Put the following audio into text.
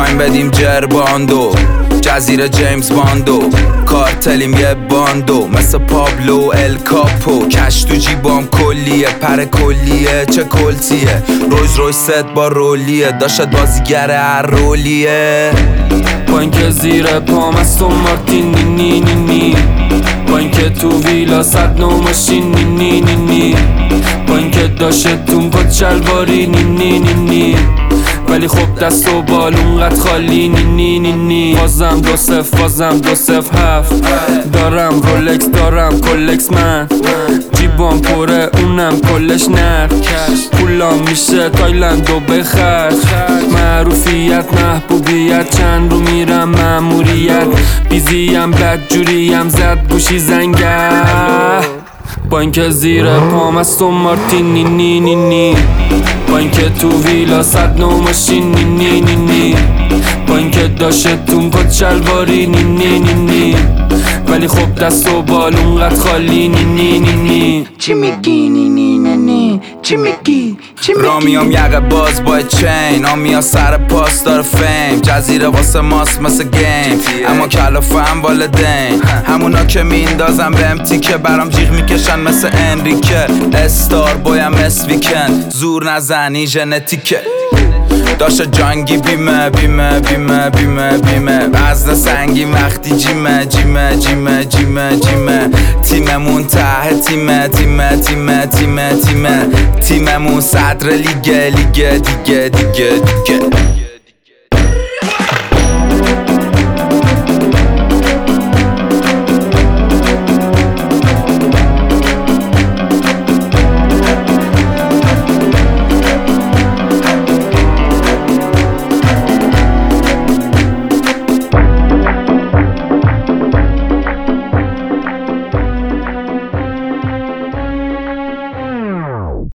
میخوایم بدیم جرباندو، جزیره جیمز باندو، کارتلیم یه باندو مثل پابلو الکاپو. کش تو جیبام کلیه، پر کلیه چه کلتیه، رویز روی ست با رولیه، داشت بازیگر هر رولیه. با اینکه زیر پام استون مارتین نی نی نی، با اینکه تو ویلا 109 ماشین نی نی نی نی، با اینکه داشتون کت شلواری نی نی نی نی، ولی خب دست و بال اونقدر خالی نی نی نی نی. بازم 2-0 دارم رولکس دارم کلکس، من جیبام پره اونم کلش نرد، پولام میشه تایلند و بخرج، معروفیت محبوبیت چند رو میرم ماموریت، بیزیم بدجوریم زد گوشی زنگه. با اینکه زیر پام استون مارتین نی نی نی نی، با اینکه تو ویلا 109 ماشین نی نی نی نی، با اینکه داشتون کت شلواری نی نی نی نی، ولی خب دست و بال اونقدر خالی نی نی نی نی. چی میگی نی نی نی نی، چی میگی چی میگی؟ رامیام یقه باز با چین، آمیا سر پاس داره فیم، جزیره واسه ماست مثل گیم، اما کلافم والدین همونا که میندازم بهم تیکه، برام جیغ میکشن مثل انریکه، استار بایم ویکند، زور نزنی ژنتیکه، داشت جانگی بیمه بیمه بیمه بیمه بیمه، وزن سنگین وقتی جیمه جیمه جیمه جیمه جیمه، تیممون ته تیمه تیمه تیمه تیمه تیمه، تیممون صدر لیگه لیگه دیگه دیگه دیگه.